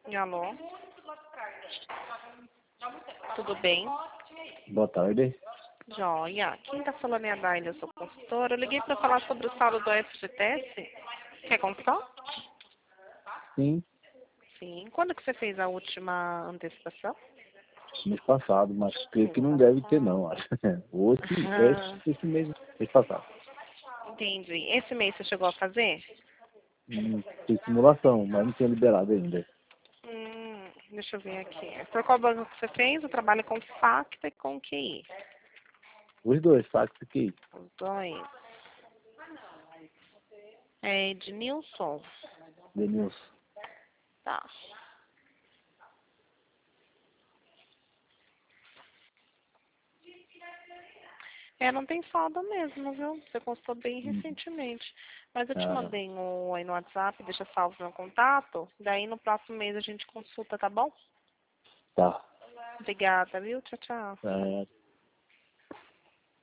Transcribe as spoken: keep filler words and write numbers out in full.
Alô? Tudo bem? Boa tarde. Joia. Quem tá falando é a Daila, eu sou consultora. Eu liguei para falar sobre o saldo do F G T S. Quer contar? Sim, Sim. Quando que você fez a última antecipação? mês passado, mas creio Mês que não deve ter passado. não, acho. Hoje, Ah, esse, esse mês, mês passado. entendi. Esse mês você chegou a fazer? Hum, Fiz simulação, mas não tinha liberado ainda. Hum, deixa eu ver aqui. Por qual banco que você fez? Eu trabalho com Facta e com Q I. Os dois, fax aqui. Os dois. É Ednilson. Denilson. Tá. É, não tem saldo mesmo, viu? Você consultou bem Hum, recentemente. Mas eu te Ah, mandei um aí no WhatsApp, deixa salvo meu contato. Daí no próximo mês a gente consulta, tá bom? tá. Obrigada, viu? Tchau, tchau. É,